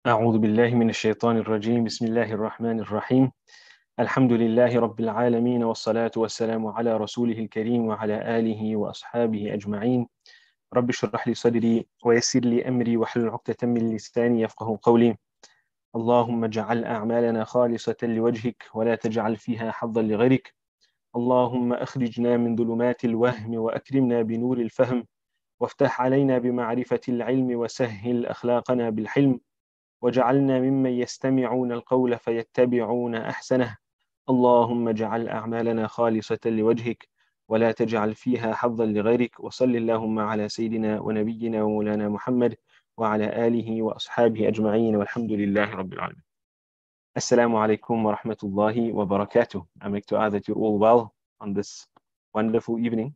أعوذ بالله من الشيطان الرجيم بسم الله الرحمن الرحيم الحمد لله رب العالمين والصلاة والسلام على رسوله الكريم وعلى آله وأصحابه أجمعين رب اشرح لي صدري ويسر لي أمري واحلل عقدة من لساني يفقه قولي اللهم اجعل أعمالنا خالصة لوجهك ولا تجعل فيها حظا لغيرك اللهم أخرجنا من ظلمات الوهم وأكرمنا بنور الفهم وافتح علينا بمعرفة العلم وسهل أخلاقنا بالحلم وجعلنا ممن يستمعون القول فيتبعون أحسنه اللهم اجعل أعمالنا خالصة لوجهك ولا تجعل فيها حظا لغيرك وصل اللهم على سيدنا ونبينا ومولانا محمد وعلى آله وأصحابه أجمعين والحمد لله رب العالمين. Assalamu alaikum wa rahmatullahi wa barakatuh. I make dua that you're all well on this wonderful evening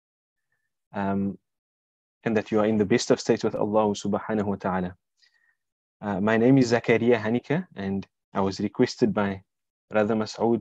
and that you are in the best of states with Allah subhanahu wa ta'ala. My name is Zakaria Hanika, and I was requested by Brother Masoud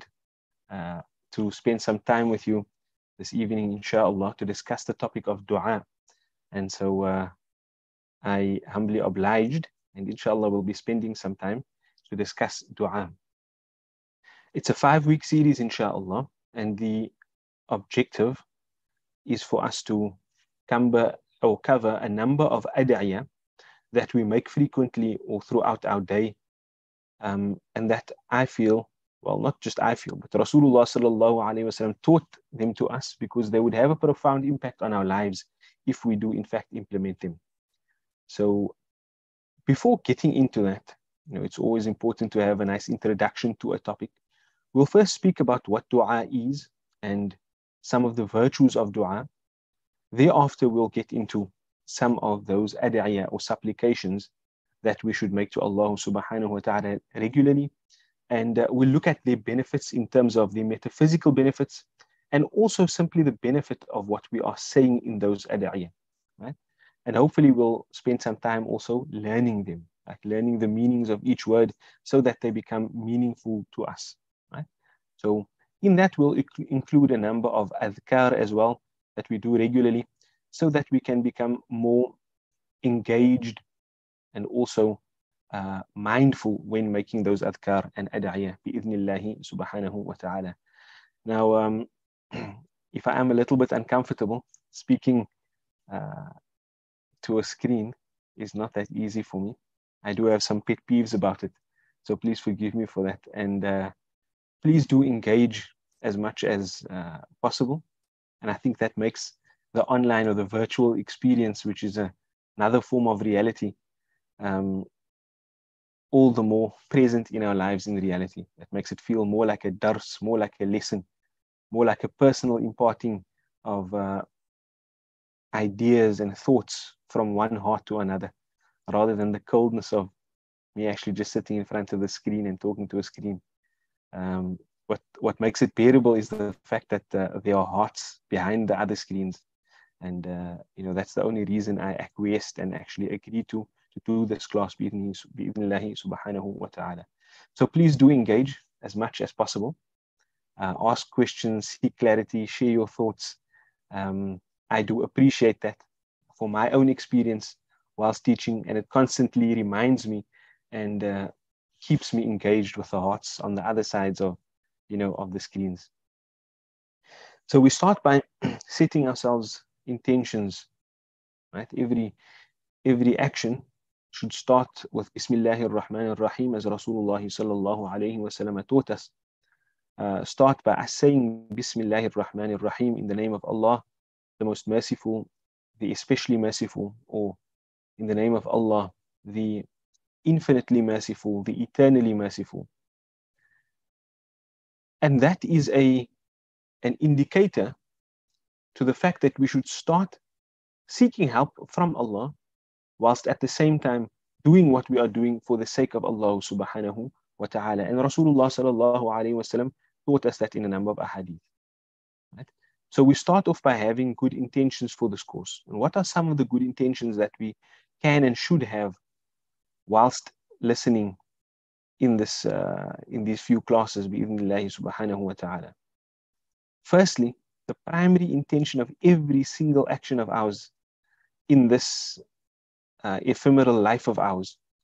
to spend some time with you this evening, inshallah, to discuss the topic of dua. And so I humbly obliged, and inshallah we'll be spending some time to discuss dua. It's a 5-week series, inshallah, and the objective is for us to cover a number of ad'iyah that we make frequently or throughout our day, and that I feel, well, not just I feel, but Rasulullah sallallahu alaihi wasallam taught them to us because they would have a profound impact on our lives if we do in fact implement them. So before getting into that, it's always important to have a nice introduction to a topic. We'll first speak about what dua is and some of the virtues of dua. Thereafter, we'll get into some of those ad'iyah or supplications that we should make to Allah subhanahu wa ta'ala regularly. And we'll look at their benefits in terms of the metaphysical benefits and also simply the benefit of what we are saying in those ad'iyah, right? And hopefully we'll spend some time also learning them, like learning the meanings of each word so that they become meaningful to us, right? So in that we'll include a number of adhkar as well that we do regularly so that we can become more engaged and also mindful when making those adhkar and ad'iyah bi'idhnillahi subhanahu wa ta'ala. Now, if I am a little bit uncomfortable, speaking to a screen is not that easy for me. I do have some pet peeves about it, so please forgive me for that. And please do engage as much as possible. And I think that makes the online or the virtual experience, which is another form of reality, all the more present in our lives in reality. That makes it feel more like a dars, more like a lesson, more like a personal imparting of ideas and thoughts from one heart to another, rather than the coldness of me actually just sitting in front of the screen and talking to a screen. What makes it bearable is the fact that there are hearts behind the other screens. And that's the only reason I acquiesced and actually agreed to do this class bi'idhnillahi subhanahu wa ta'ala. So please do engage as much as possible. Ask questions, seek clarity, share your thoughts. I do appreciate that for my own experience whilst teaching, and it constantly reminds me and keeps me engaged with the hearts on the other sides of the screens. So we start by setting ourselves intentions, right? Every action should start with Bismillahir Rahmanir Rahim, as Rasulullah sallallahu alayhi wa sallam taught us. Start by saying Bismillahir Rahmanir Rahim, in the name of Allah, the most merciful, the especially merciful, or in the name of Allah, the infinitely merciful, the eternally merciful. And that is an indicator to the fact that we should start seeking help from Allah, whilst at the same time doing what we are doing for the sake of Allah subhanahu wa ta'ala. And Rasulullah sallallahu alayhi wa sallam taught us that in a number of ahadith. Right? So we start off by having good intentions for this course. And what are some of the good intentions that we can and should have whilst listening in these few classes bi'idhnillahi subhanahu wa ta'ala? Firstly, the primary intention of every single action of ours in this ephemeral life of ours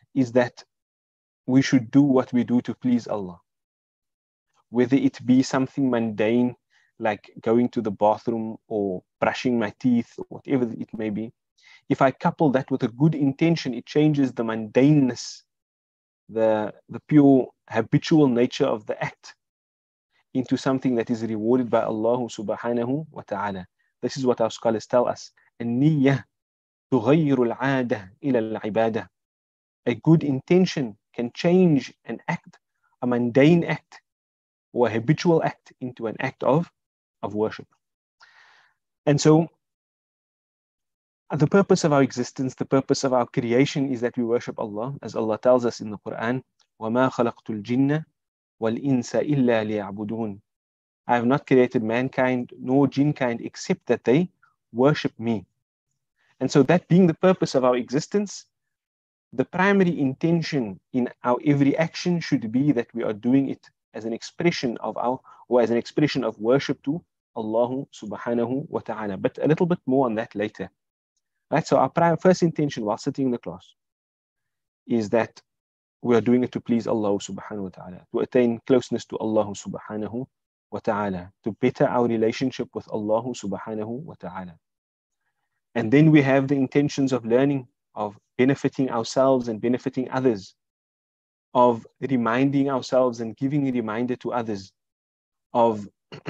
is that we should do what we do to please Allah. Whether it be something mundane like going to the bathroom or brushing my teeth or whatever it may be, if I couple that with a good intention, it changes the mundaneness, the pure habitual nature of the act into something that is rewarded by Allah subhanahu wa ta'ala. This is what our scholars tell us. النية تغير العادة إلى العبادة. A good intention can change an act, a mundane act or a habitual act, into an act of worship. And so the purpose of our existence, the purpose of our creation is that we worship Allah, as Allah tells us in the Quran, وَمَا خَلَقْتُ الْجِنَّ وَالْإِنسَ إِلَّا لِيَعْبُدُونَ. I have not created mankind nor jinkind except that they worship me. And so that being the purpose of our existence, the primary intention in our every action should be that we are doing it as an expression of worship to Allah subhanahu wa ta'ala. But a little bit more on that later. Right? So our first intention while sitting in the class is that we are doing it to please Allah subhanahu wa ta'ala, to attain closeness to Allah subhanahu wa ta'ala, to better our relationship with Allah subhanahu wa ta'ala. And then we have the intentions of learning, of benefiting ourselves and benefiting others, of reminding ourselves and giving a reminder to others, of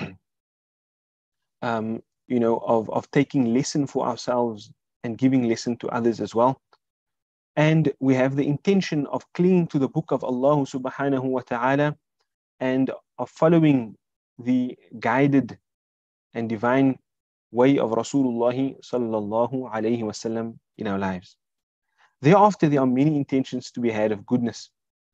of taking lesson for ourselves and giving lesson to others as well. And we have the intention of clinging to the book of Allah subhanahu wa ta'ala and of following the guided and divine way of Rasulullah sallallahu alayhi wasallam in our lives. Thereafter, there are many intentions to be had of goodness,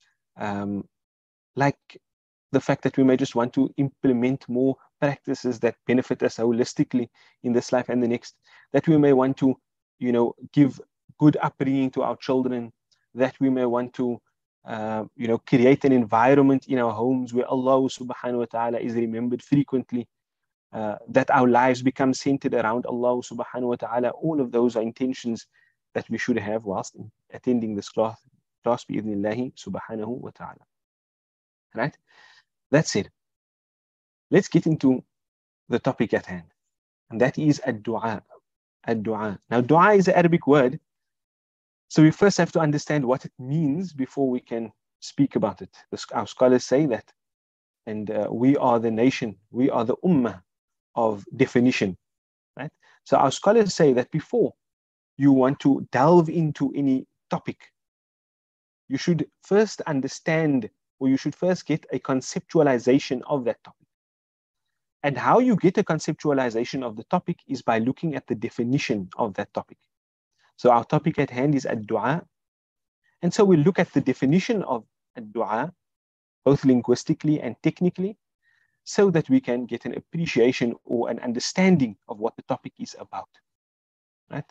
like the fact that we may just want to implement more practices that benefit us holistically in this life and the next, that we may want to, give good upbringing to our children, that we may want to, create an environment in our homes where Allah subhanahu wa ta'ala is remembered frequently, that our lives become centered around Allah subhanahu wa ta'ala. All of those are intentions that we should have whilst attending this class bi-idhnillahi subhanahu wa ta'ala. Right? That's it. Let's get into the topic at hand, and that is ad-du'a. Ad-du'a. Now, dua is an Arabic word, so we first have to understand what it means before we can speak about it. Our scholars say that, and we are the nation, we are the ummah of definition, right? So our scholars say that before you want to delve into any topic, you should first understand, or you should first get a conceptualization of that topic. And how you get a conceptualization of the topic is by looking at the definition of that topic. So our topic at hand is ad-du'a. And so we'll look at the definition of ad-du'a, both linguistically and technically, so that we can get an appreciation or an understanding of what the topic is about. Right?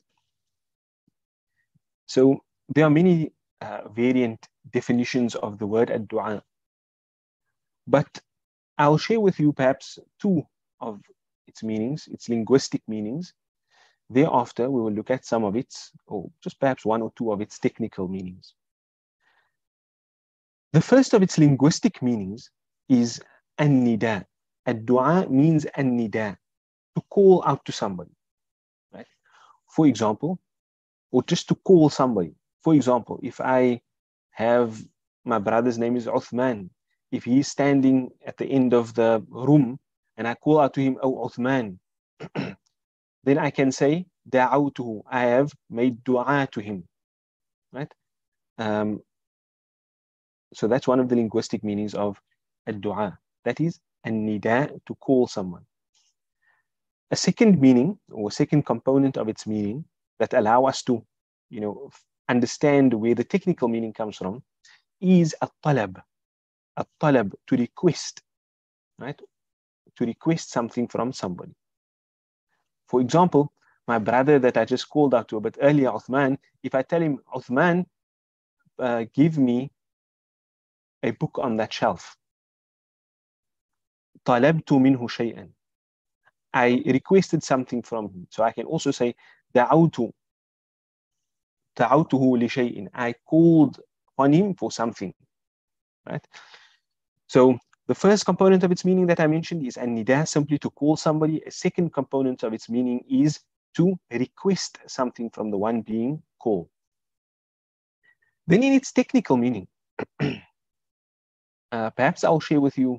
So there are many variant definitions of the word ad-du'a, but I'll share with you perhaps two of its meanings, its linguistic meanings. Thereafter, we will look at some of its, or just perhaps one or two of its technical meanings. The first of its linguistic meanings is an-nida. Ad-du'a means an-nida, to call out to somebody. Right? For example, or just to call somebody. For example, if I have, my brother's name is Uthman, if he's standing at the end of the room and I call out to him, "Oh, Uthman," then I can say, "Da'awtuhu," I have made dua to him. Right? So that's one of the linguistic meanings of ad-du'a. That is an-nida, to call someone. A second meaning, or second component of its meaning that allow us to, understand where the technical meaning comes from, is at-talab. At-talab, to request, right? To request something from somebody. For example, my brother that I just called out to a bit earlier, Uthman, if I tell him, "Uthman, give me a book on that shelf." طلبت منه شيئا. I requested something from him. So I can also say دعوته لشيء. I called upon him for something, right? So the first component of its meaning that I mentioned is an-nida, simply to call somebody. A second component of its meaning is to request something from the one being called. Then in its technical meaning, perhaps I'll share with you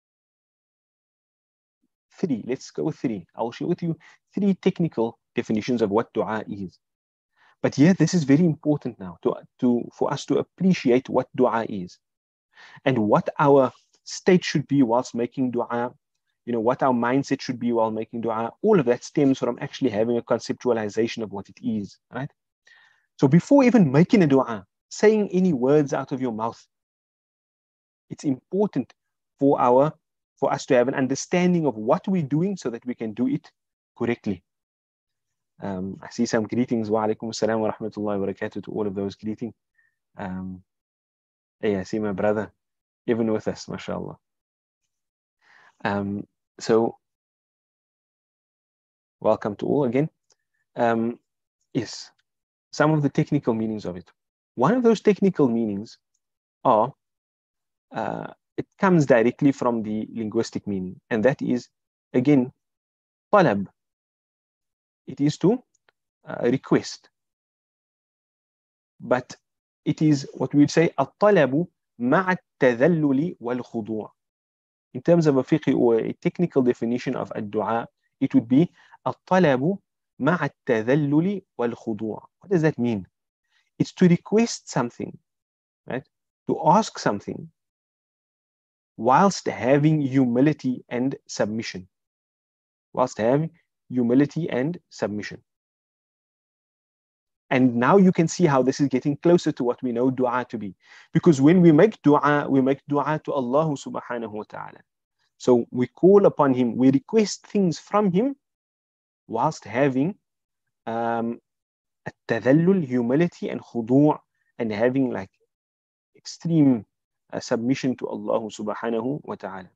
three. Let's go with three. I'll share with you three technical definitions of what dua is. But here, this is very important now for us to appreciate what dua is and what our state should be whilst making dua, what our mindset should be while making dua. All of that stems from actually having a conceptualization of what it is, right? So before even making a dua, saying any words out of your mouth, it's important for us to have an understanding of what we're doing so that we can do it correctly. I see some greetings. Wa alaikum assalam wa rahmatullahi wa barakatuh to all of those greeting. Hey, I see my brother even with us, mashallah. So welcome to all again. Yes, some of the technical meanings of it. One of those technical meanings are, it comes directly from the linguistic meaning, and that is, again, talab. It is to request. But it is what we would say, الطلب مع التذلل والخضوع. In terms of a fiqh or a technical definition of ad-du'a, it would be الطلب مع التذلل والخضوع. What does that mean? It's to request something, right? To ask something whilst having humility and submission. Whilst having humility and submission. And now you can see how this is getting closer to what we know dua to be. Because when we make dua to Allah subhanahu wa ta'ala. So we call upon him, we request things from him whilst having التذلل, humility and khudu' and having like extreme submission to Allah subhanahu wa ta'ala.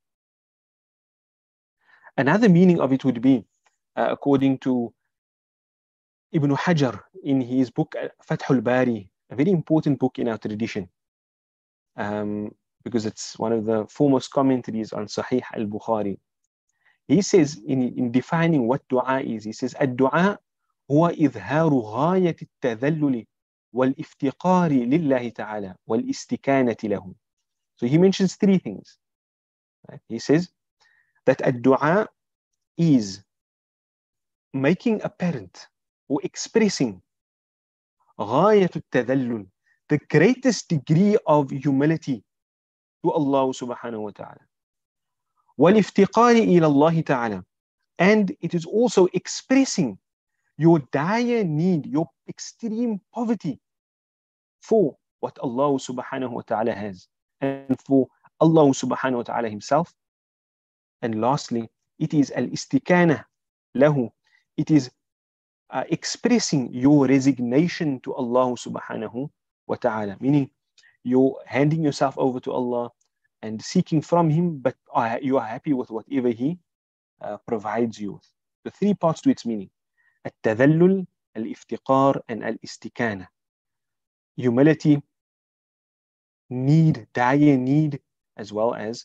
Another meaning of it would be, according to Ibn Hajar in his book Fathul Bari, a very important book in our tradition, because it's one of the foremost commentaries on Sahih al-Bukhari. He says, in defining what dua is, he says, الدعاء هو إظهار غاية التذلل والافتقار لله تعالى والاستكانة له. So he mentions three things. Right? He says that ad-du'a is making apparent or expressing غاية التذلل, the greatest degree of humility to Allah subhanahu wa ta'ala. والافتقار إلى الله تعالى, and it is also expressing your dire need, your extreme poverty for what Allah subhanahu wa ta'ala has and for Allah subhanahu wa ta'ala himself. And lastly, it is al-istikana lahu. It is expressing your resignation to Allah subhanahu wa ta'ala, meaning you're handing yourself over to Allah and seeking from him, but you are happy with whatever he provides you with. The three parts to its meaning: التذلل, الافتقار, and al-istikana. Humility, need, dire need, as well as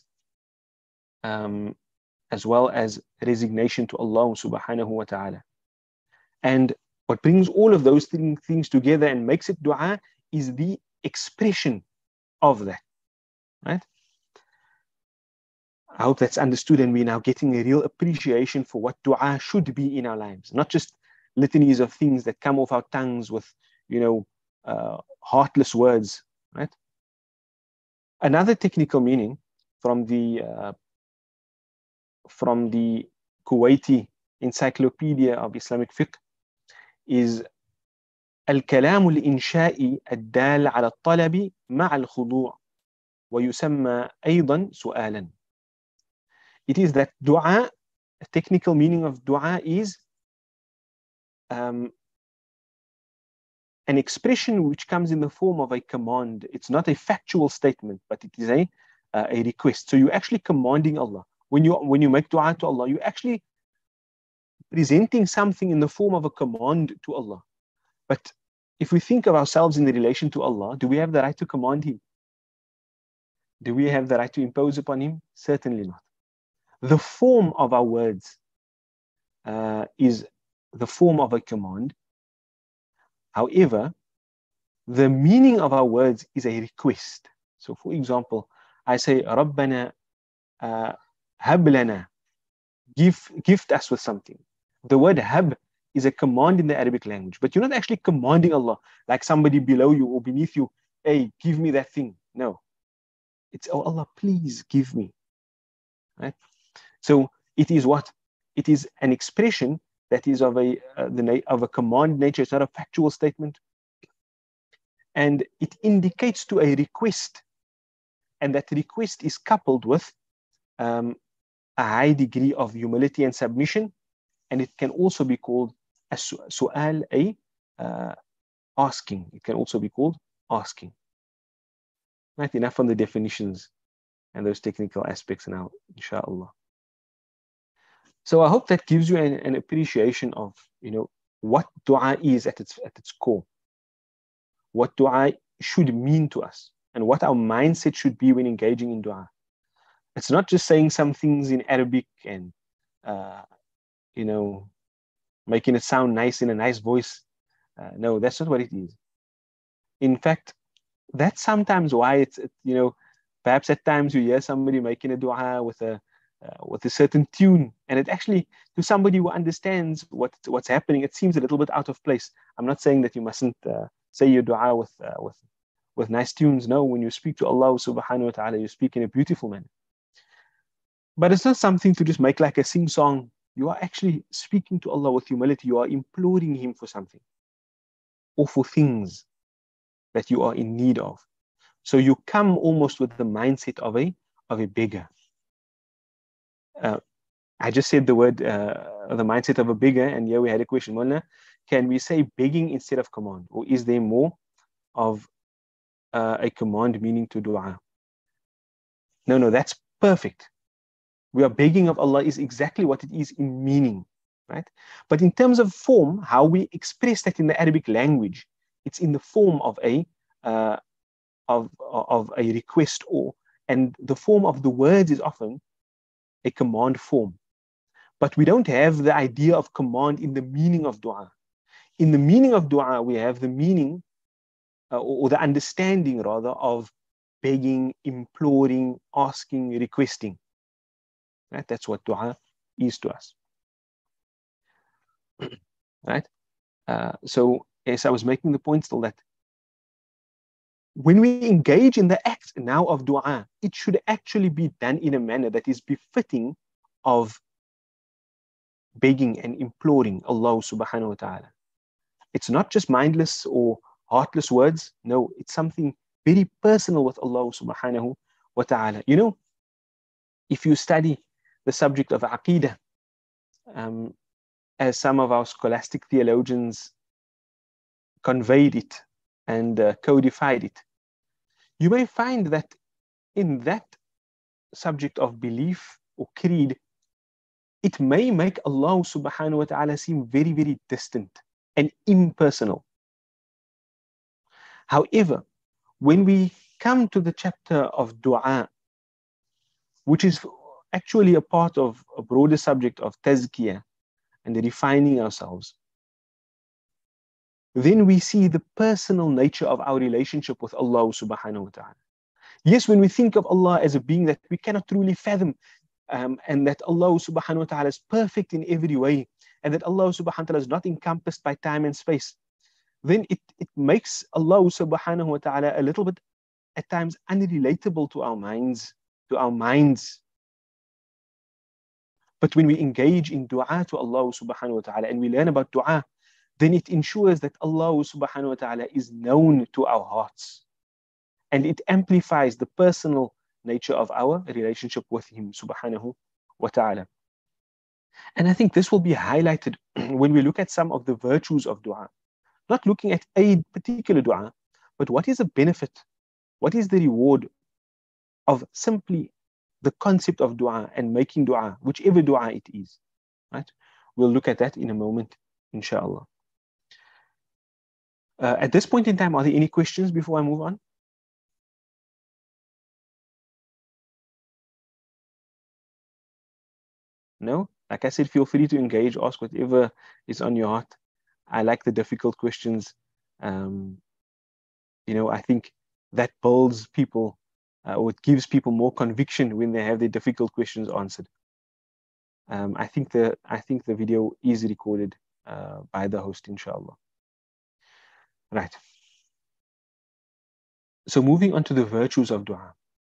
resignation to Allah subhanahu wa ta'ala. And what brings all of those things together and makes it dua is the expression of that, right? I hope that's understood, and we're now getting a real appreciation for what dua should be in our lives, not just litanies of things that come off our tongues with, heartless words, right? Another technical meaning from the Kuwaiti Encyclopedia of Islamic Fiqh is الكلام الإنشائي الدال على الطلب مع الخضوع ويسمى أيضا سؤالا. It is that dua, a technical meaning of dua is an expression which comes in the form of a command. It's not a factual statement, but it is a request. So you're actually commanding Allah. When you make dua to Allah, you're actually presenting something in the form of a command to Allah. But if we think of ourselves in the relation to Allah, do we have the right to command Him? Do we have the right to impose upon Him? Certainly not. The form of our words is the form of a command. However, the meaning of our words is a request. So, for example, I say, Rabbana hab lana, gift us with something. The word hab is a command in the Arabic language, but you're not actually commanding Allah like somebody below you or beneath you, hey, give me that thing. No. It's, oh Allah, please give me. Right? So it is what? It is an expression that is of a command nature. It's not a factual statement. And it indicates to a request. And that request is coupled with a high degree of humility and submission. And it can also be called a su'al, asking. It can also be called asking. Right? Enough on the definitions and those technical aspects now, inshallah. So I hope that gives you an appreciation of, what dua is at its core, what dua should mean to us, and what our mindset should be when engaging in dua. It's not just saying some things in Arabic and, making it sound nice in a nice voice. No, that's not what it is. In fact, that's sometimes why it's, perhaps at times you hear somebody making a dua with a certain tune, and it actually, to somebody who understands what's happening, it seems a little bit out of place. I'm not saying that you mustn't say your dua with nice tunes. No, when you speak to Allah subhanahu wa ta'ala, you speak in a beautiful manner. But it's not something to just make like a sing-song. You are actually speaking to Allah with humility. You are imploring Him for something or for things that you are in need of. So you come almost with the mindset of a beggar. I just said the word, the mindset of a beggar, and here we had a question. Mullah, can we say begging instead of command? Or is there more of a command meaning to dua? No, that's perfect. We are begging of Allah is exactly what it is in meaning, right? But in terms of form, how we express that in the Arabic language, it's in the form of a request, and the form of the words is often a command form. But we don't have the idea of command in the meaning of dua. In the meaning of dua, we have the meaning or the understanding rather of begging, imploring, asking, requesting. Right? That's what dua is to us. Right? So as I was making the point still that when we engage in the act now of dua, it should actually be done in a manner that is befitting of begging and imploring Allah subhanahu wa ta'ala. It's not just mindless or heartless words. No, it's something very personal with Allah subhanahu wa ta'ala. If you study the subject of Aqidah, as some of our scholastic theologians conveyed it and codified it, you may find that in that subject of belief or creed, it may make Allah subhanahu wa ta'ala seem very, very distant and impersonal. However, when we come to the chapter of dua, which is actually a part of a broader subject of tazkiyah and refining ourselves, then we see the personal nature of our relationship with Allah subhanahu wa ta'ala. Yes, when we think of Allah as a being that we cannot truly fathom, and that Allah subhanahu wa ta'ala is perfect in every way, and that Allah subhanahu wa ta'ala is not encompassed by time and space, then it makes Allah subhanahu wa ta'ala a little bit at times unrelatable to our minds, But when we engage in dua to Allah subhanahu wa ta'ala and we learn about dua, then it ensures that Allah subhanahu wa ta'ala is known to our hearts. And it amplifies the personal nature of our relationship with Him subhanahu wa ta'ala. And I think this will be highlighted when we look at some of the virtues of dua. Not looking at a particular dua, but what is the benefit, what is the reward of simply the concept of dua and making dua, whichever dua it is. Right? We'll look at that in a moment, inshallah. At this point in time, are there any questions before I move on? No? Like I said, feel free to engage, ask whatever is on your heart. I like the difficult questions. I think that builds people, or it gives people more conviction when they have their difficult questions answered. I think the video is recorded by the host, inshallah. Right. So moving on to the virtues of dua.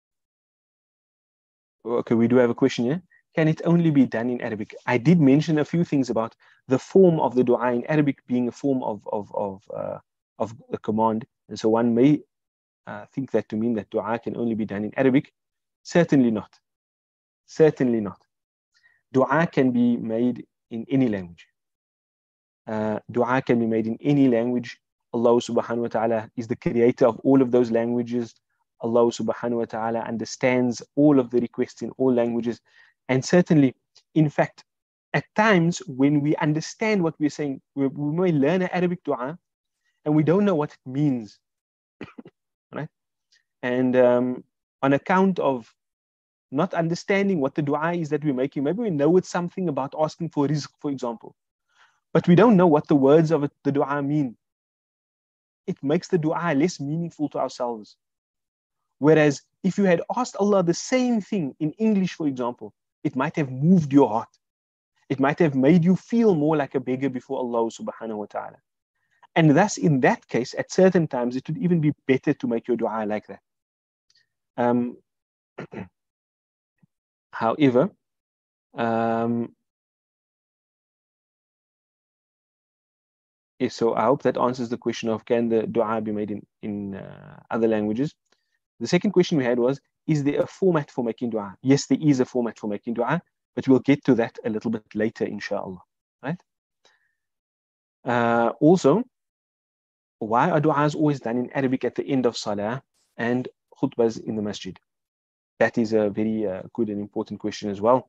Okay, we do have a question here. Can it only be done in Arabic? I did mention a few things about the form of the dua in Arabic being a form of a command, and so one may think that to mean that dua can only be done in Arabic. Certainly not. Certainly not. Dua can be made in any language. Dua can be made in any language. Allah subhanahu wa ta'ala is the creator of all of those languages. Allah subhanahu wa ta'ala understands all of the requests in all languages. And certainly, in fact, at times when we understand what we're saying, we may learn an Arabic dua and we don't know what it means, right? And on account of not understanding what the dua is that we're making, maybe we know it's something about asking for rizq, for example, but we don't know what the words of the dua mean. It makes the dua less meaningful to ourselves. Whereas if you had asked Allah the same thing in English, for example, it might have moved your heart. It might have made you feel more like a beggar before Allah subhanahu wa ta'ala. And thus, in that case, at certain times, it would even be better to make your dua like that. However, so I hope that answers the question of can the dua be made in other languages. The second question we had was, is there a format for making dua? Yes, there is a format for making dua, but we'll get to that a little bit later, inshallah. Right? Also, why are du'as always done in Arabic at the end of salah and khutbahs in the masjid? That is a very good and important question as well.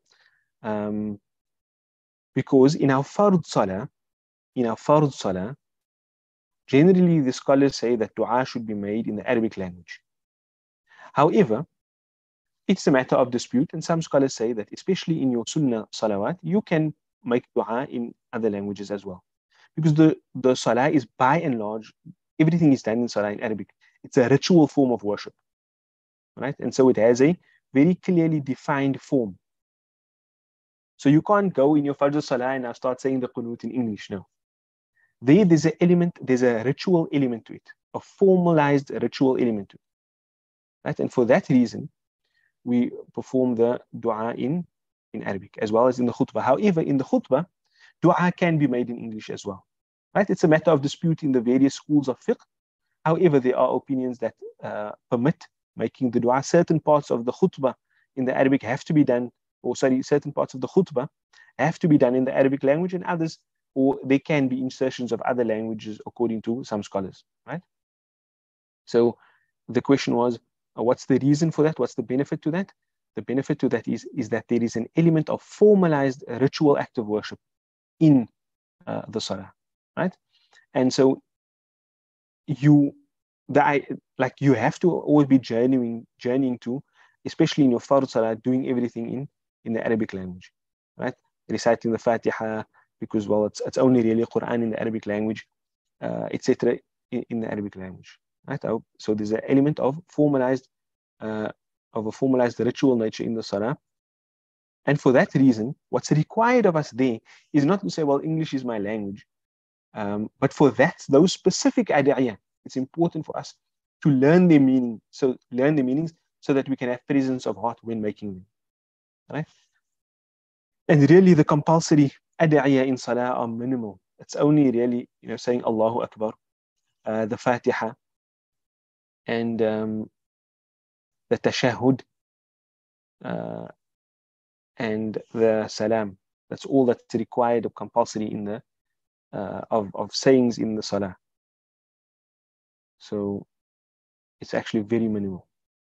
Because in our fard salah, generally the scholars say that dua should be made in the Arabic language. However, it's a matter of dispute, and some scholars say that especially in your sunnah salawat, you can make dua in other languages as well. Because the salah is by and large, everything is done in salah in Arabic. It's a ritual form of worship, right? And so it has a very clearly defined form. So you can't go in your Fajr Salah and now start saying the Qunut in English, no. There's a ritual element to it, a formalized ritual element to it, right? And for that reason, we perform the dua in Arabic as well as in the khutbah. However, in the khutbah, dua can be made in English as well, right? It's a matter of dispute in the various schools of fiqh. However, there are opinions that permit making the dua. Certain parts of the khutbah in the Arabic have to be done, certain parts of the khutbah have to be done in the Arabic language, and others, or they can be insertions of other languages according to some scholars, right? So the question was, what's the reason for that? What's the benefit to that? The benefit to that is that there is an element of formalized ritual act of worship in the salah, right? And so you have to always be journeying to, especially in your fard salah, doing everything in the Arabic language, right? Reciting the Fatiha, because it's only really Quran in the Arabic language, etc. in the Arabic language, right? So there's an element of a formalized ritual nature in the salah. And for that reason, what's required of us there is not to say, well, English is my language. But for those specific ad'iyah, it's important for us to learn their meanings so that we can have presence of heart when making them, right? And really, the compulsory ad'iyah in salah are minimal. It's only really, saying Allahu Akbar, the Fatiha, and the tashahhud, and the salam. That's all that's required of compulsory in the of sayings in the salah. So it's actually very minimal.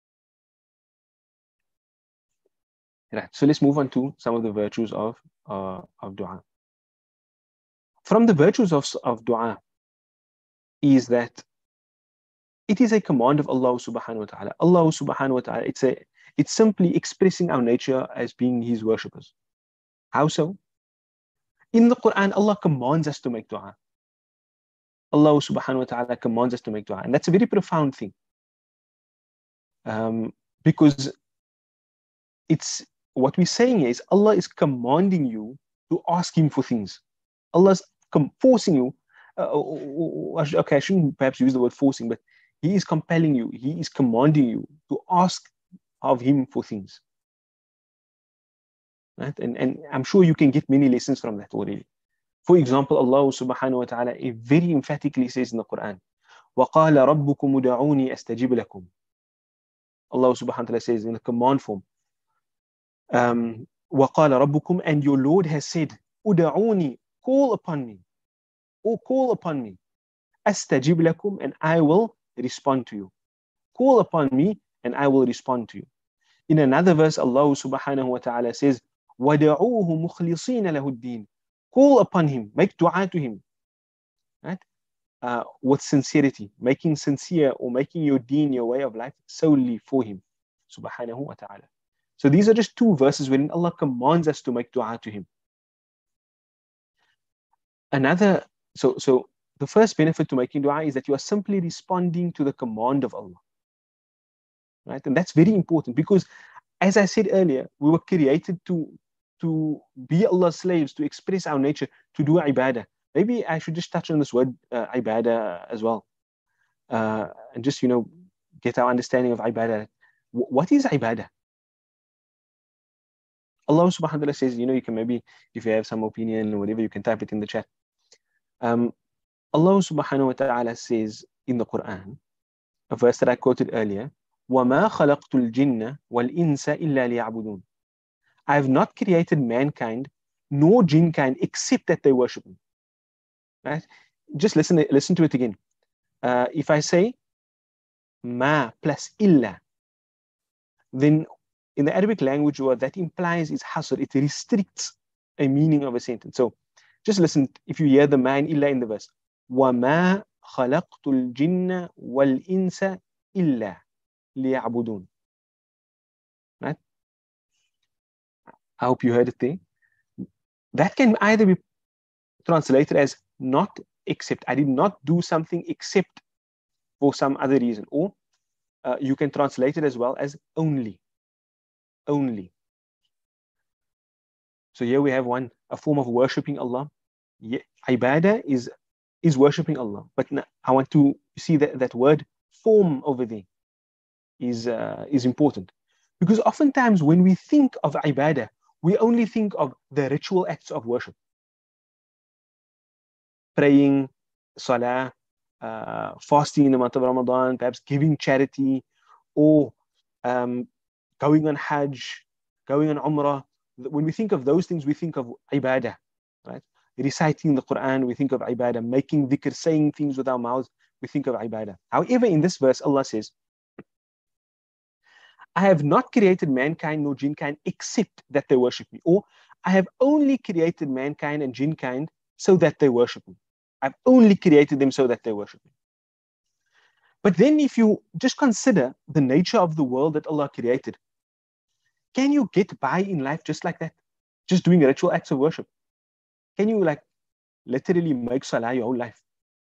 Right. So let's move on to some of the virtues of dua. From the virtues of dua, is that it is a command of Allah subhanahu wa ta'ala. Allah subhanahu wa ta'ala, it's simply expressing our nature as being His worshippers. How so? In the Quran, Allah commands us to make dua. Allah subhanahu wa ta'ala commands us to make dua. And that's a very profound thing. Because it's what we're saying is Allah is commanding you to ask Him for things. Allah's forcing you. Okay, I shouldn't perhaps use the word forcing, but He is compelling you. He is commanding you to ask of Him for things. Right? And I'm sure you can get many lessons from that already. For example, Allah subhanahu wa ta'ala very emphatically says in the Quran, وَقَالَ رَبُّكُمُ دَعُونِي أَسْتَجِبْ لَكُمْ. Allah subhanahu wa ta'ala says in the command form, وَقَالَ رَبُّكُمْ, and your Lord has said, udauni, call upon me, or call upon me, أَسْتَجِبْ لَكُمْ, and I will respond to you. Call upon me and I will respond to you. In another verse, Allah subhanahu wa ta'ala says, وَدَعُوهُ مُخْلِصِينَ لَهُ الدِّينَ. Call upon Him, make dua to Him, right? With sincerity, making sincere or making your deen, your way of life, solely for Him, subhanahu wa ta'ala. So these are just two verses wherein Allah commands us to make dua to Him. So the first benefit to making dua is that you are simply responding to the command of Allah, right? And that's very important because, as I said earlier, we were created to be Allah's slaves, to express our nature, to do ibadah. Maybe I should just touch on this word ibadah as well, and just get our understanding of ibadah. What is ibadah? Allah subhanahu wa ta'ala says, you can maybe, if you have some opinion or whatever, you can type it in the chat. Allah subhanahu wa ta'ala says in the Quran, a verse that I quoted earlier, وَمَا خَلَقْتُ الْجِنَّ وَالْإِنسَ إِلَّا لِيَعْبُدُونَ. I have not created mankind nor jinkind except that they worship me. Right? Just listen to it again. If I say ma plus illa, then in the Arabic language, what that implies is hasr. It restricts a meaning of a sentence. So just listen. If you hear the ma and illa in the verse, وَمَا خَلَقْتُ الْجِنَّ وَالْإِنسَ إِلَّا لِيَعْبُدُونَ. Right? I hope you heard it there. That can either be translated as not except. I did not do something except for some other reason. Or you can translate it as well as only. Only. So here we have a form of worshipping Allah. Yeah, ibadah is worshipping Allah. But now I want to see that word form over there is important. Because oftentimes when we think of ibadah, we only think of the ritual acts of worship. Praying, salah, fasting in the month of Ramadan, perhaps giving charity, or going on Hajj, going on Umrah. When we think of those things, we think of ibadah, right? Reciting the Quran, we think of ibadah. Making dhikr, saying things with our mouths, we think of ibadah. However, in this verse, Allah says, I have not created mankind nor jinkind except that they worship me. Or I have only created mankind and jinkind so that they worship me. I've only created them so that they worship me. But then if you just consider the nature of the world that Allah created, can you get by in life just like that? Just doing ritual acts of worship? Can you literally make salah your whole life?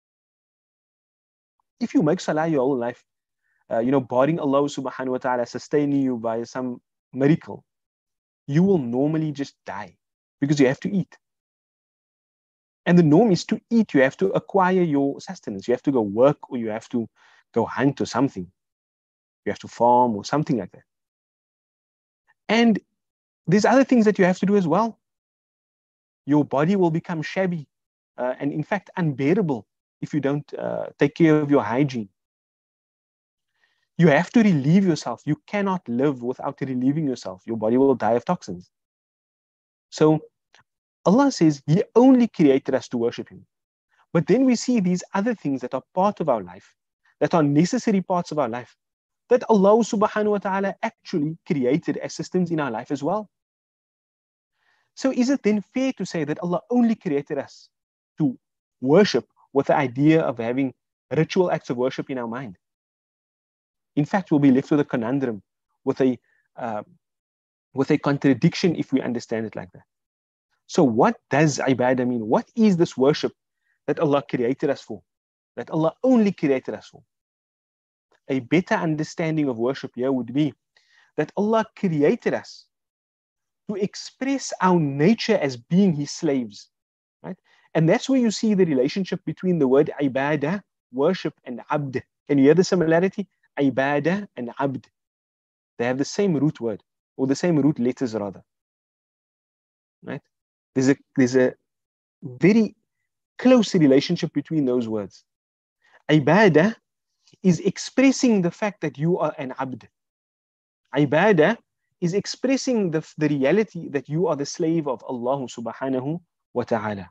If you make salah your whole life, barring Allah subhanahu wa ta'ala sustaining you by some miracle, you will normally just die because you have to eat. And the norm is to eat. You have to acquire your sustenance. You have to go work, or you have to go hunt or something. You have to farm or something like that. And there's other things that you have to do as well. Your body will become shabby and in fact unbearable if you don't take care of your hygiene. You have to relieve yourself. You cannot live without relieving yourself. Your body will die of toxins. So Allah says He only created us to worship Him. But then we see these other things that are part of our life, that are necessary parts of our life, that Allah subhanahu wa ta'ala actually created as systems in our life as well. So is it then fair to say that Allah only created us to worship with the idea of having ritual acts of worship in our mind. In fact, we'll be left with a conundrum, with a contradiction if we understand it like that. So what does ibadah mean? What is this worship that Allah created us for? That Allah only created us for? A better understanding of worship here would be that Allah created us to express our nature as being His slaves, right? And that's where you see the relationship between the word ibadah, worship, and abd. Can you hear the similarity? Ibadah and abd. They have the same root word, or the same root letters rather, right? There's a very close relationship between those words. Ibadah is expressing the fact that you are an abd. Ibadah is expressing the reality that you are the slave of Allah subhanahu wa ta'ala.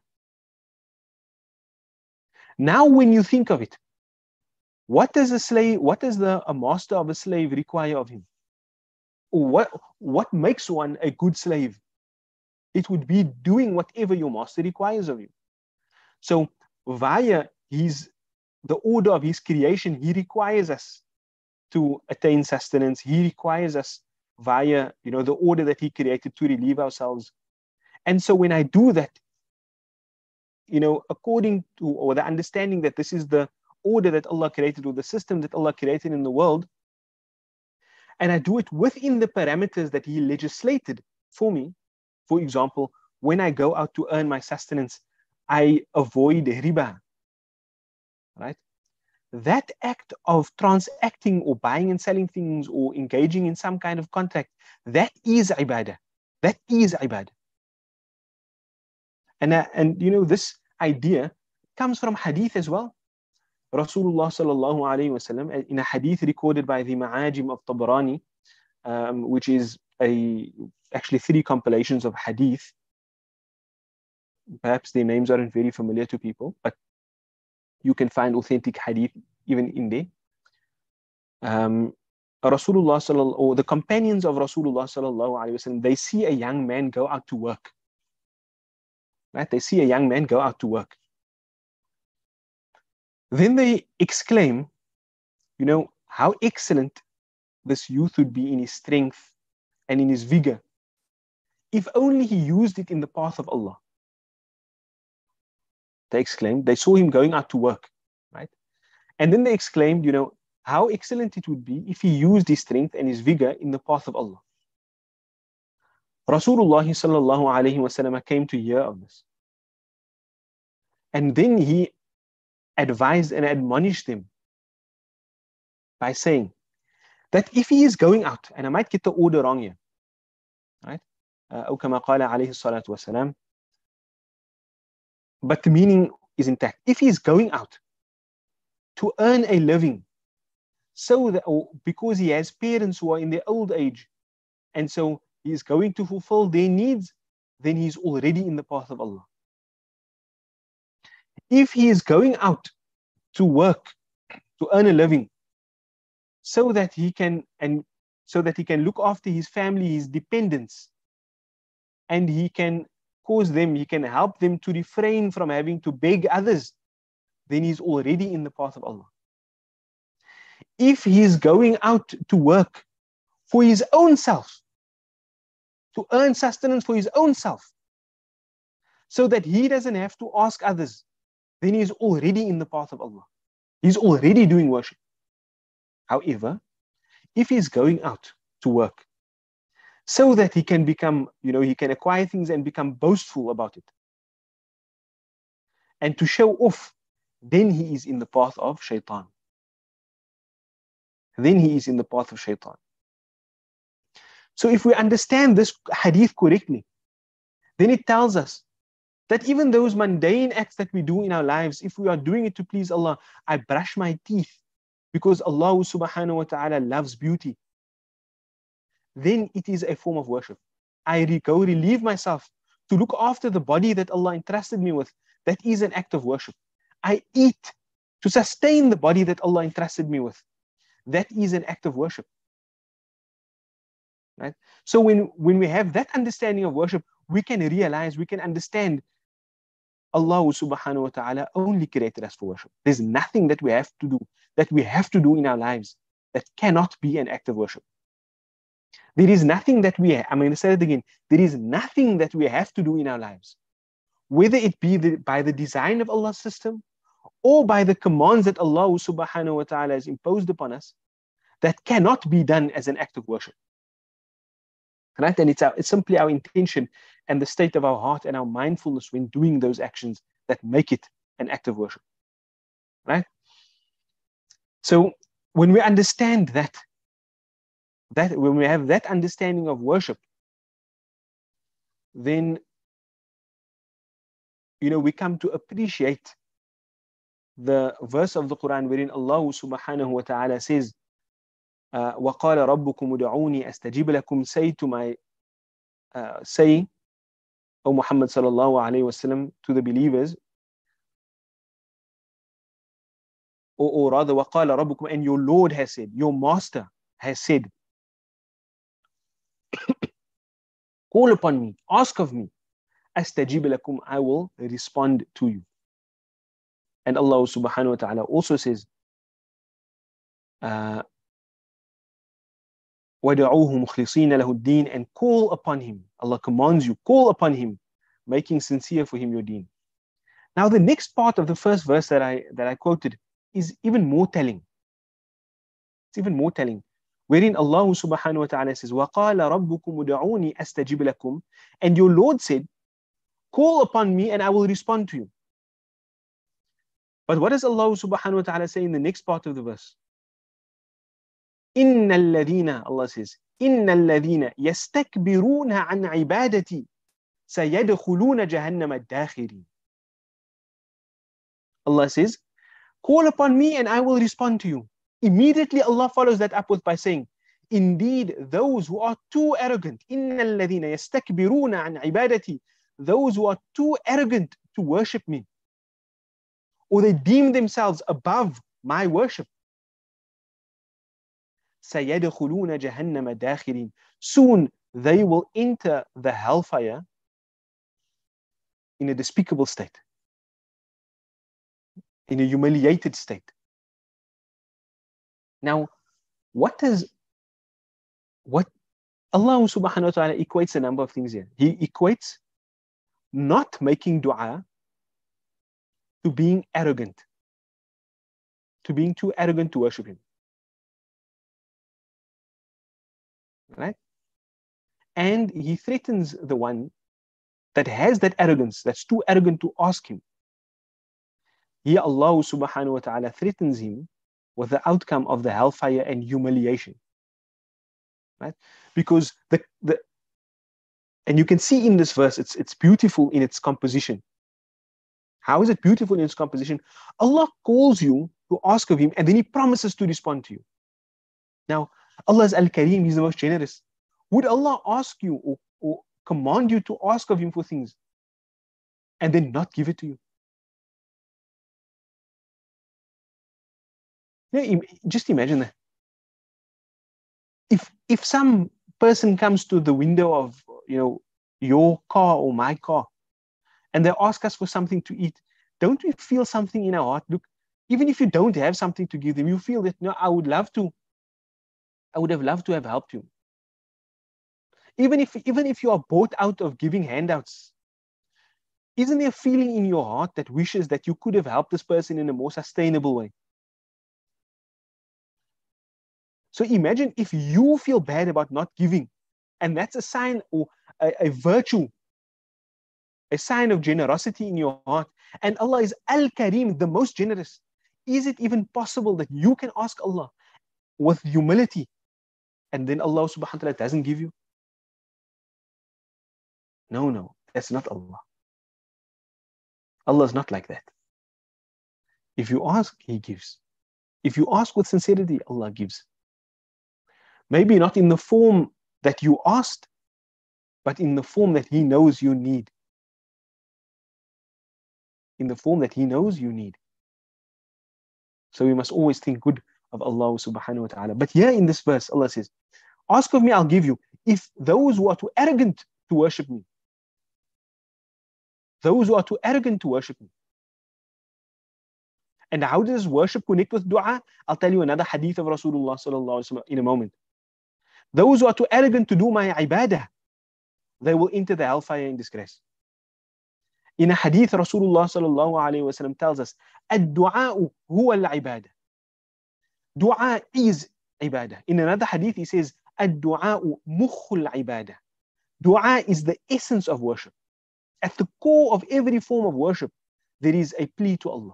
Now, when you think of it, what does a master of a slave require of him? What makes one a good slave? It would be doing whatever your master requires of you. So via the order of his creation, he requires us to attain sustenance. He requires us via, the order that he created to relieve ourselves. And so when I do that, according to, or the understanding that this is the order that Allah created, or the system that Allah created in the world, and I do it within the parameters that He legislated for me. For example, when I go out to earn my sustenance, I avoid riba, right? That act of transacting or buying and selling things or engaging in some kind of contract, that is ibadah. That is ibadah. And this idea comes from hadith as well. Rasulullah sallallahu alayhi wasallam, in a hadith recorded by the Ma'ajim of Tabarani, which is actually 3 compilations of hadith. Perhaps their names aren't very familiar to people, but you can find authentic hadith even in there. Rasulullah or the companions of Rasulullah sallallahu alayhi wasallam, they see a young man go out to work. Right? They see a young man go out to work. Then they exclaim, how excellent this youth would be in his strength and in his vigor if only he used it in the path of Allah. They exclaimed, they saw him going out to work, right? And then they exclaimed, how excellent it would be if he used his strength and his vigor in the path of Allah. Rasulullah sallallahu alayhi wasallam came to hear of this. And then he advised and admonished them by saying that if he is going out, and I might get the order wrong here, right? أو كما قال عليه الصلاة والسلام, but the meaning is intact. If he is going out to earn a living, so that, or because he has parents who are in their old age, and so he is going to fulfill their needs, then he is already in the path of Allah. If he is going out to work, to earn a living, so that he can look after his family, his dependents, and he can help them to refrain from having to beg others, then he's already in the path of Allah. If he's going out to work for his own self, to earn sustenance for his own self, so that he doesn't have to ask others, then he's already in the path of Allah. He's already doing worship. However, if he's going out to work so that he can become, he can acquire things and become boastful about it, and to show off, then he is in the path of shaitan. Then he is in the path of shaitan. So if we understand this hadith correctly, then it tells us that even those mundane acts that we do in our lives, if we are doing it to please Allah, I brush my teeth because Allah subhanahu wa ta'ala loves beauty, then it is a form of worship. I go relieve myself to look after the body that Allah entrusted me with. That is an act of worship. I eat to sustain the body that Allah entrusted me with. That is an act of worship. Right? So when we have that understanding of worship, we can realize, we can understand Allah subhanahu wa ta'ala only created us for worship. There's nothing that we have to do in our lives that cannot be an act of worship. There is nothing that I'm going to say it again. There is nothing that we have to do in our lives, whether it be by the design of Allah's system or by the commands that Allah subhanahu wa ta'ala has imposed upon us, that cannot be done as an act of worship. Right? And it's simply our intention and the state of our heart and our mindfulness when doing those actions that make it an act of worship. Right? So when we understand that when we have that understanding of worship, then we come to appreciate the verse of the Quran wherein Allah subhanahu wa ta'ala says, وَقَالَ رَبُّكُمُ دُعُونِي أَسْتَجِبْ لَكُمْ. Say, O Muhammad sallallahu alayhi wasallam, to the believers, or rather, وَقَالَ رَبُّكُمْ, and your Lord has said, your Master has said, call upon me, ask of me, أَسْتَجِبْ لَكُمْ, I will respond to you. And Allah subhanahu wa ta'ala also says, وَدَعُوهُ مُخْلِصِينَ لَهُ الدِّينَ, and call upon him. Allah commands you, call upon him, making sincere for him your deen. Now the next part of the first verse that I quoted is even more telling. It's even more telling. Wherein Allah subhanahu wa ta'ala says, وَقَالَ رَبُّكُمُ دُعُونِي أَسْتَجِبْ لَكُمْ, and your Lord said, call upon me and I will respond to you. But what does Allah subhanahu wa ta'ala say in the next part of the verse? إِنَّ الَّذِينَ, Allah says, إِنَّ الَّذِينَ يَسْتَكْبِرُونَ عَنْ عِبَادَتِي سَيَدْخُلُونَ جَهَنَّمَ الدَّاخِرِينَ. Allah says, call upon me and I will respond to you. Immediately Allah follows that up by saying, indeed those who are too arrogant, إِنَّ الَّذِينَ يَسْتَكْبِرُونَ عَنْ عِبَادَتِي, those who are too arrogant to worship me, or they deem themselves above my worship, سَيَدْخُلُونَ جَهَنَّمَ دَاخِرِينَ, soon they will enter the hellfire in a despicable state, in a humiliated state. Now, what Allah subhanahu wa ta'ala equates a number of things here. He equates not making dua to being arrogant, to being too arrogant to worship him. Right? And he threatens the one that has that arrogance, that's too arrogant to ask him. Here Allah subhanahu wa ta'ala threatens him with the outcome of the hellfire and humiliation. Right? Because and you can see in this verse, it's beautiful in its composition. How is it beautiful in its composition? Allah calls you to ask of him and then he promises to respond to you. Now, Allah is Al-Kareem, he's the most generous. Would Allah ask you or command you to ask of him for things and then not give it to you? Just imagine that. If some person comes to the window of your car or my car and they ask us for something to eat, don't we feel something in our heart? Look, even if you don't have something to give them, you feel that, no, I would have loved to have helped you. Even if you are bought out of giving handouts, isn't there a feeling in your heart that wishes that you could have helped this person in a more sustainable way? So imagine if you feel bad about not giving, and that's a sign or a virtue, a sign of generosity in your heart. And Allah is Al-Kareem, the most generous. Is it even possible that you can ask Allah with humility and then Allah subhanahu wa ta'ala doesn't give you? No, that's not Allah. Allah is not like that. If you ask, He gives. If you ask with sincerity, Allah gives. Maybe not in the form that you asked, but in the form that He knows you need. In the form that He knows you need. So we must always think good of Allah subhanahu wa ta'ala. But here in this verse, Allah says, ask of me, I'll give you. If those who are too arrogant to worship me, those who are too arrogant to worship me. And how does worship connect with dua? I'll tell you another hadith of Rasulullah sallallahu alaihi wasallam in a moment. Those who are too arrogant to do my ibadah, they will enter the hellfire in disgrace. In a hadith, Rasulullah sallallahu alaihi wasallam tells us, "Ad-du'a huwa al-ibadah." Dua is ibadah. In another hadith, he says, "Ad-du'a mukhul ibadah." Dua is the essence of worship. At the core of every form of worship, there is a plea to Allah.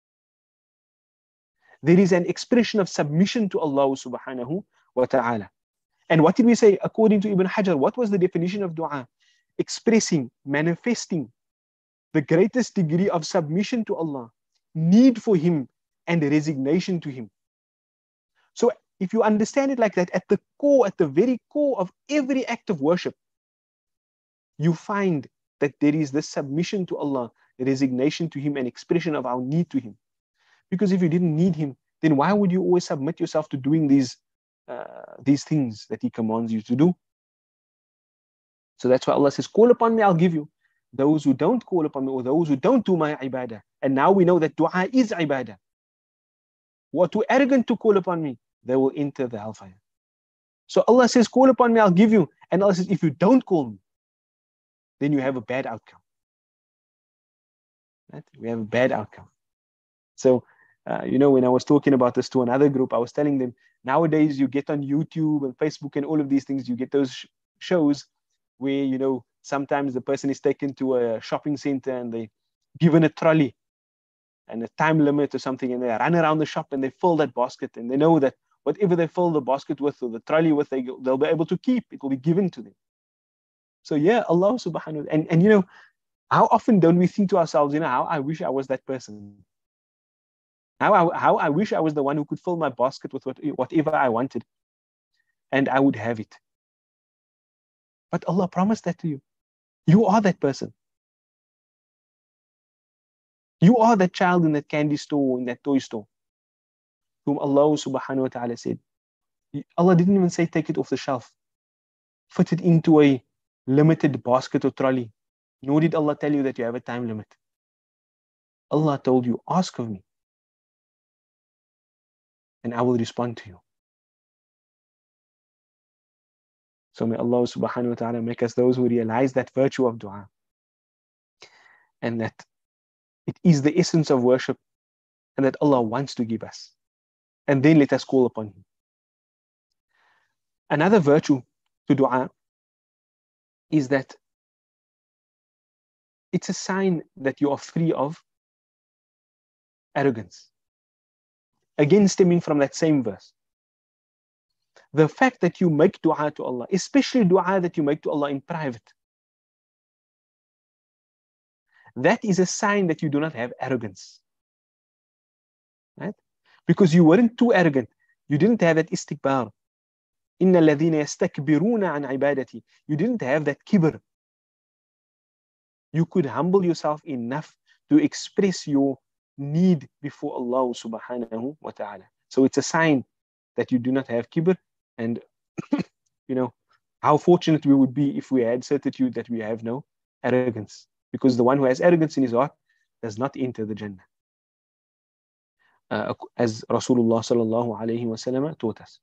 There is an expression of submission to Allah subhanahu wa ta'ala. And what did we say according to Ibn Hajar? What was the definition of dua? Expressing, manifesting the greatest degree of submission to Allah, need for Him, and resignation to Him. So if you understand it like that, at the core, at the very core of every act of worship, you find that there is this submission to Allah, resignation to Him, and expression of our need to Him. Because if you didn't need Him, then why would you always submit yourself to doing these things that He commands you to do? So that's why Allah says, call upon me, I'll give you. Those who don't call upon me, or those who don't do my ibadah. And now we know that dua is ibadah. Who are too arrogant to call upon me, they will enter the hellfire. So Allah says, call upon me, I'll give you. And Allah says, if you don't call me, then you have a bad outcome. Right? We have a bad outcome. So, when I was talking about this to another group, I was telling them, nowadays you get on YouTube and Facebook and all of these things, you get those shows where, sometimes the person is taken to a shopping center and they given a trolley and a time limit or something, and they run around the shop and they fill that basket, and they know that whatever they fill the basket with or the trolley with, they'll be able to keep. It will be given to them. So yeah, Allah subhanahu wa ta'ala. And how often don't we think to ourselves, how I wish I was that person. How I wish I was the one who could fill my basket with whatever I wanted, and I would have it. But Allah promised that to you. You are that person. You are that child in that candy store, in that toy store, whom Allah subhanahu wa ta'ala said. Allah didn't even say take it off the shelf, fit it into a limited basket or trolley. Nor did Allah tell you that you have a time limit. Allah told you, ask of me, and I will respond to you. So may Allah subhanahu wa ta'ala make us those who realize that virtue of dua, and that it is the essence of worship, and that Allah wants to give us. And then let us call upon Him. Another virtue to dua is that it's a sign that you are free of arrogance. Again, stemming from that same verse. The fact that you make dua to Allah, especially dua that you make to Allah in private, that is a sign that you do not have arrogance. Right? Because you weren't too arrogant. You didn't have that istikbar. إِنَّ الَّذِينَ يَسْتَكْبِرُونَ عَنْ عِبَادَتِي. You didn't have that kibr. You could humble yourself enough to express your need before Allah subhanahu wa ta'ala. So it's a sign that you do not have kibr. And how fortunate we would be if we had certitude that we have no arrogance. Because the one who has arrogance in his heart does not enter the Jannah. As Rasulullah sallallahu alayhi wa sallam taught us.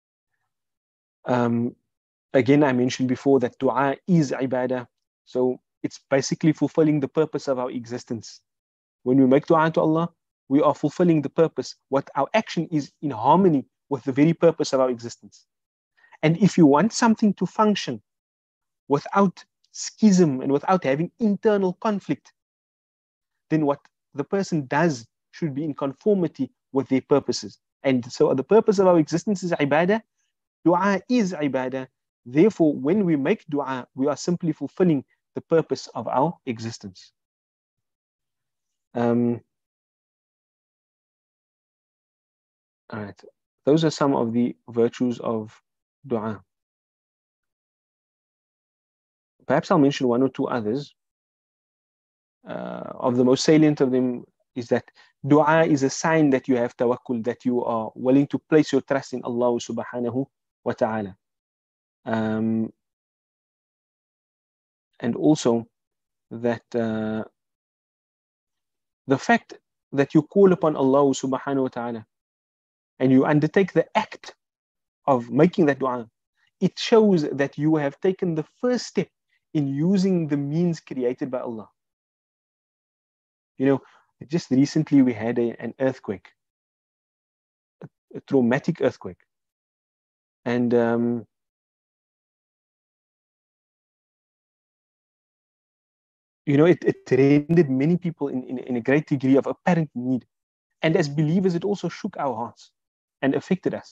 Again, I mentioned before that dua is ibadah. So it's basically fulfilling the purpose of our existence. When we make dua to Allah, we are fulfilling the purpose. What our action is in harmony with the very purpose of our existence. And if you want something to function without schism and without having internal conflict, then what the person does should be in conformity with their purposes. And so the purpose of our existence is ibadah. Dua is ibadah. Therefore, when we make dua, we are simply fulfilling the purpose of our existence. All right. Those are some of the virtues of dua. Perhaps I'll mention one or two others. Of the most salient of them is that dua is a sign that you have tawakkul, that you are willing to place your trust in Allah subhanahu wa ta'ala. And also, that the fact that you call upon Allah subhanahu wa ta'ala and you undertake the act of making that dua, it shows that you have taken the first step in using the means created by Allah. You know, just recently we had an earthquake, a traumatic earthquake. And you know, it rendered many people in a great degree of apparent need. And as believers, it also shook our hearts and affected us.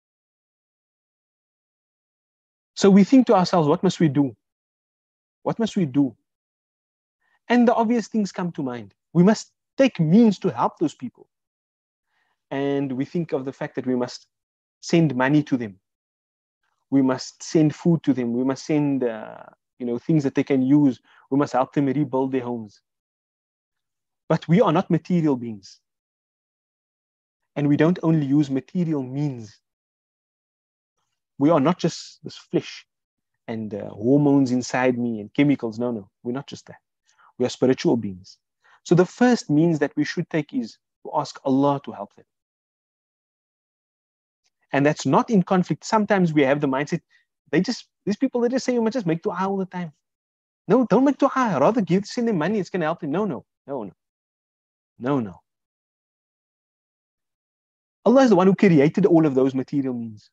So we think to ourselves, what must we do? What must we do? And the obvious things come to mind. We must take means to help those people. And we think of the fact that we must send money to them. We must send food to them. We must send you know, things that they can use. We must help them rebuild their homes. But we are not material beings. And we don't only use material means. We are not just this flesh and hormones inside me and chemicals. No, no, we're not just that. We are spiritual beings. So the first means that we should take is to ask Allah to help them. And that's not in conflict. Sometimes we have the mindset, these people, they just say, you must just make dua all the time. No, don't make dua. Rather send them money. It's going to help them. No, no, no, no. No, no. Allah is the one who created all of those material means.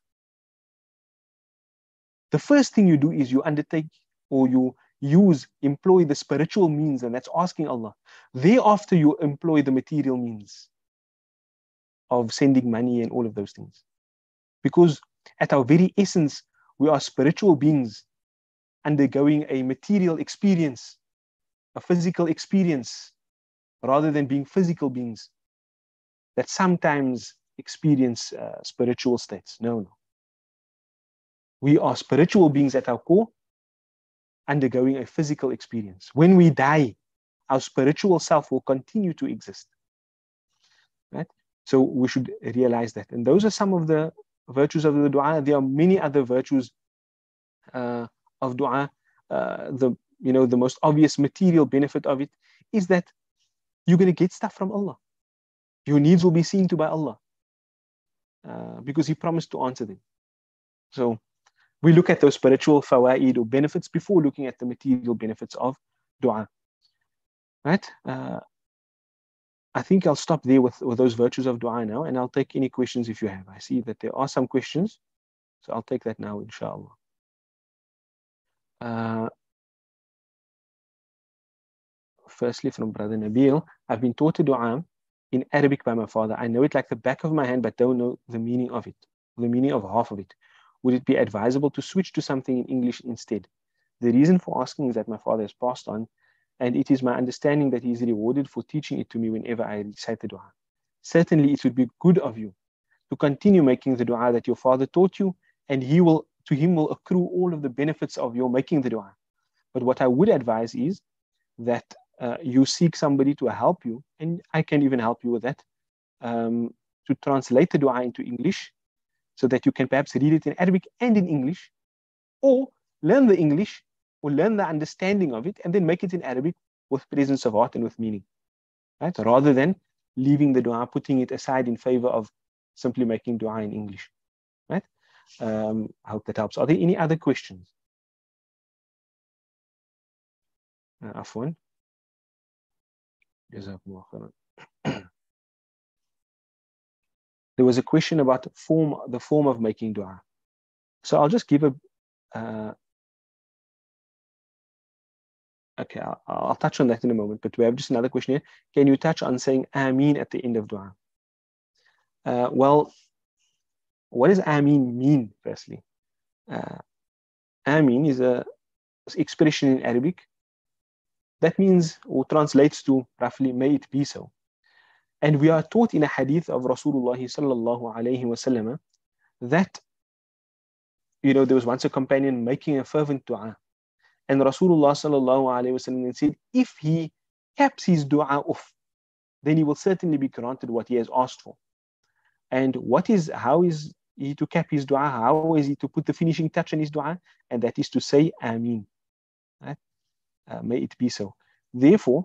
The first thing you do is you undertake or you employ the spiritual means, and that's asking Allah. Thereafter, you employ the material means of sending money and all of those things. Because at our very essence, we are spiritual beings undergoing a material experience, a physical experience, rather than being physical beings that sometimes experience spiritual states. No, no. We are spiritual beings at our core, undergoing a physical experience. When we die, our spiritual self will continue to exist. Right? So we should realize that. And those are some of the virtues of the dua. There are many other virtues of dua. The most obvious material benefit of it is that you're going to get stuff from Allah. Your needs will be seen to by Allah because He promised to answer them. So we look at those spiritual fawaid or benefits before looking at the material benefits of dua. Right? I think I'll stop there with those virtues of dua now, and I'll take any questions if you have. I see that there are some questions, so I'll take that now, inshallah. Firstly, from Brother Nabil, I've been taught a dua in Arabic by my father. I know it like the back of my hand, but don't know the meaning of it, the meaning of half of it. Would it be advisable to switch to something in English instead? The reason for asking is that my father has passed on, and it is my understanding that he is rewarded for teaching it to me whenever I recite the dua. Certainly, it would be good of you to continue making the dua that your father taught you, and to him will accrue all of the benefits of your making the dua. But what I would advise is that you seek somebody to help you, and I can even help you with that, to translate the dua into English, so that you can perhaps read it in Arabic and in English, or learn the English or learn the understanding of it and then make it in Arabic with presence of heart and with meaning, right? Rather than leaving the dua, putting it aside in favor of simply making dua in English, right? I hope that helps. Are there any other questions? Afwan. Jazakumullah khairan. There was a question about the form of making dua. So I'll just give okay, I'll touch on that in a moment, but we have just another question here. Can you touch on saying Ameen at the end of dua? Well, what does Ameen mean, firstly? Ameen is an expression in Arabic that means or translates to roughly, may it be so. And we are taught in a hadith of Rasulullah sallallahu alayhi wasallam that, there was once a companion making a fervent dua. And Rasulullah sallallahu alayhi wasallam said, if he caps his dua off, then he will certainly be granted what he has asked for. And how is he to cap his dua? How is he to put the finishing touch on his dua? And that is to say Ameen. Right? May it be so. Therefore,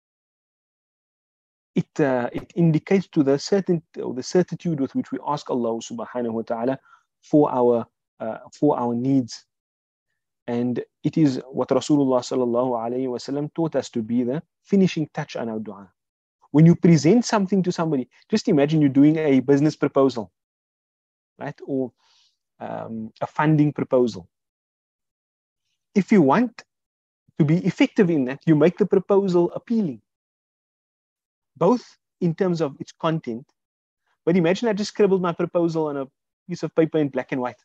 it indicates to the certitude with which we ask Allah subhanahu wa ta'ala for our needs. And it is what Rasulullah sallallahu alayhi wa sallam taught us to be the finishing touch on our dua. When you present something to somebody, just imagine you're doing a business proposal, right? Or a funding proposal. If you want to be effective in that, you make the proposal appealing, both in terms of its content. But imagine I just scribbled my proposal on a piece of paper in black and white.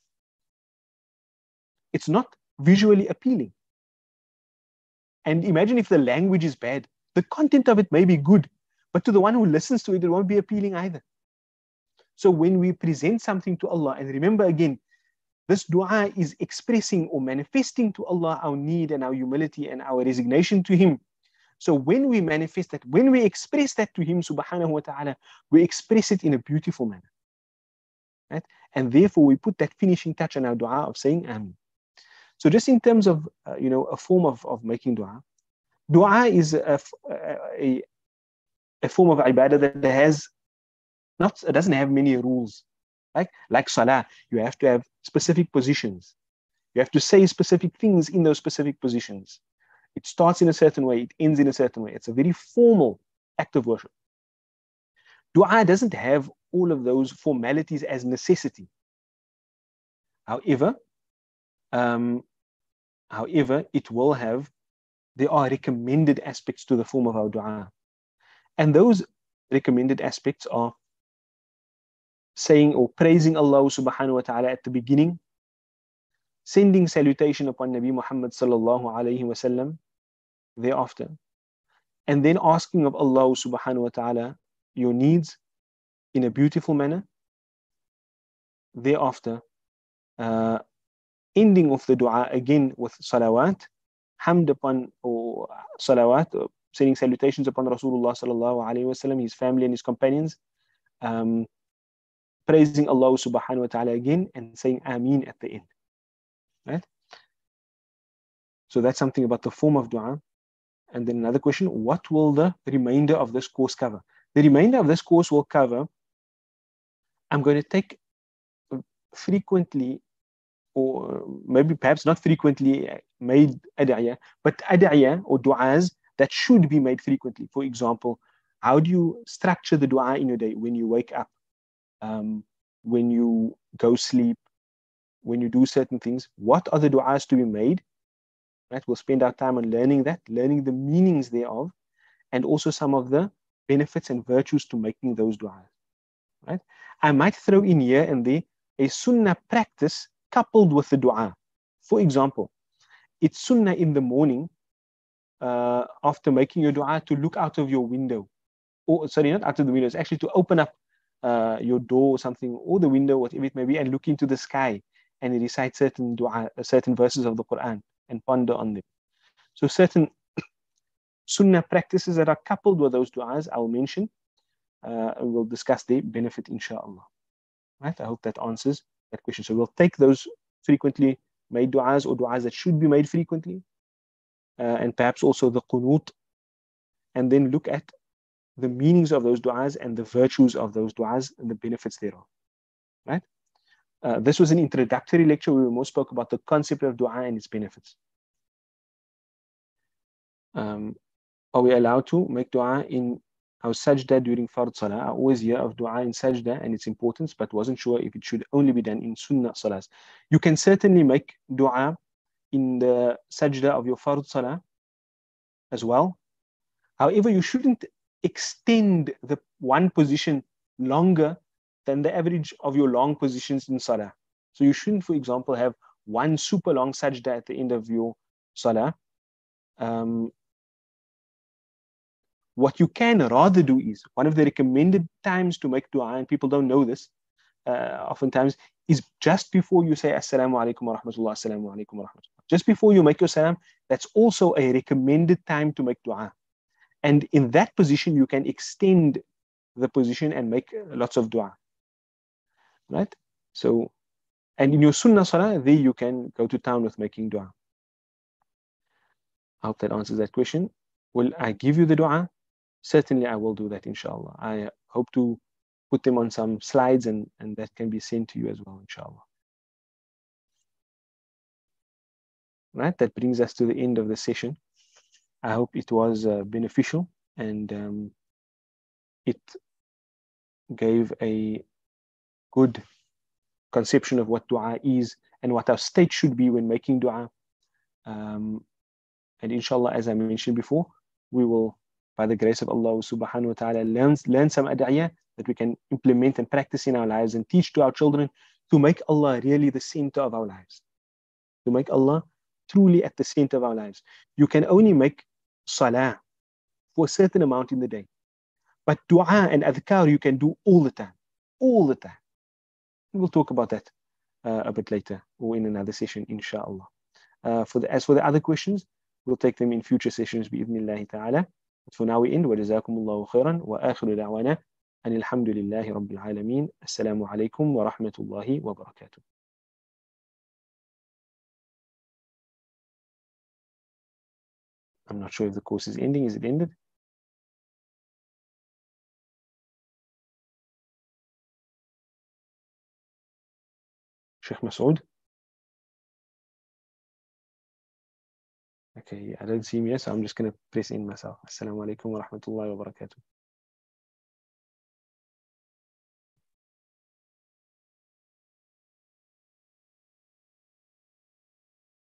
It's not visually appealing. And imagine if the language is bad. The content of it may be good, but to the one who listens to it, it won't be appealing either. So when we present something to Allah, and remember again, this dua is expressing or manifesting to Allah our need and our humility and our resignation to Him. So when we manifest that, when we express that to Him subhanahu wa ta'ala, we express it in a beautiful manner. Right? And therefore we put that finishing touch on our dua of saying Ameen. So just in terms of a form of making dua, dua is a form of ibadah that it doesn't have many rules. Like salah, you have to have specific positions. You have to say specific things in those specific positions. It starts in a certain way, it ends in a certain way. It's a very formal act of worship. Dua doesn't have all of those formalities as necessity. However, there are recommended aspects to the form of our dua. And those recommended aspects are saying or praising Allah subhanahu wa ta'ala at the beginning, sending salutation upon Nabi Muhammad sallallahu alayhi wa sallam thereafter, and then asking of Allah subhanahu wa ta'ala your needs in a beautiful manner. Thereafter, ending of the dua again with salawat, hamd upon, or salawat, or sending salutations upon Rasulullah sallallahu alayhi wa sallam, his family and his companions, praising Allah subhanahu wa ta'ala again, and saying Ameen at the end. Right? So that's something about the form of dua. And then another question, what will the remainder of this course cover? The remainder of this course will cover, I'm going to take frequently, or maybe perhaps not frequently made ad'iyah, but ad'iyah or du'as that should be made frequently. For example, how do you structure the dua in your day? When you wake up, when you go sleep, when you do certain things, what are the du'as to be made? Right? We'll spend our time on learning that, learning the meanings thereof, and also some of the benefits and virtues to making those du'as. Right? I might throw in here and there a sunnah practice coupled with the dua. For example, it's sunnah in the morning, after making your dua, to look out of your window. Or sorry, not out of the window, it's actually to open up your door or something, or the window, whatever it may be, and look into the sky and recite certain dua, certain verses of the Quran and ponder on them. So certain sunnah practices that are coupled with those du'as, I'll mention, and we'll discuss their benefit, inshallah. Right? I hope that answers that question. So we'll take those frequently made du'as or du'as that should be made frequently, and perhaps also the qunut, and then look at the meanings of those du'as and the virtues of those du'as and the benefits thereof. Right? This was an introductory lecture where we more spoke about the concept of dua and its benefits. Are we allowed to make dua in our sajda during fard salah? I always hear of dua in sajda and its importance, but wasn't sure if it should only be done in sunnah salahs. You can certainly make dua in the sajda of your fard salah as well. However, you shouldn't extend the one position longer than the average of your long positions in salah. So you shouldn't, for example, have one super long sajda at the end of your salah. What you can rather do is, one of the recommended times to make dua, and people don't know this oftentimes, is just before you say Assalamu alaikum wa rahmatullah, Assalamu alaikum wa rahmatullah. Just before you make your salam, that's also a recommended time to make dua. And in that position, you can extend the position and make lots of dua. Right? So, and in your sunnah salah, there you can go to town with making dua. I hope that answers that question. will I give you the dua? Certainly I will do that, inshallah. I hope to put them on some slides and that can be sent to you as well, inshallah. Right, that brings us to the end of the session. I hope it was beneficial and it gave a good conception of what dua is and what our state should be when making dua. And inshallah, as I mentioned before, we will, by the grace of Allah subhanahu wa ta'ala, learn some ad'iyah that we can implement and practice in our lives and teach to our children to make Allah really the center of our lives. To make Allah truly at the center of our lives. You can only make salah for a certain amount in the day. But dua and adhkar you can do all the time. All the time. We'll talk about that a bit later or in another session, inshallah. As for the other questions, we'll take them in future sessions bi'idhnillahi ta'ala. But for now we end. وَجَزَاكُمُ اللَّهُ خَيْرًا وَآخِرُ دَعْوَانَا أَنِ الْحَمْدُ لِلَّهِ رَبِّ الْعَالَمِينَ السَّلَامُ عَلَيْكُمْ وَرَحْمَةُ اللَّهِ وَبَرَكَاتُهُ. I'm not sure if the course is ending. Is it ended? Sheikh Masood? Okay, I don't see him yet, so I'm just going to press in myself. Assalamu alaikum wa rahmatullahi wa barakatuh.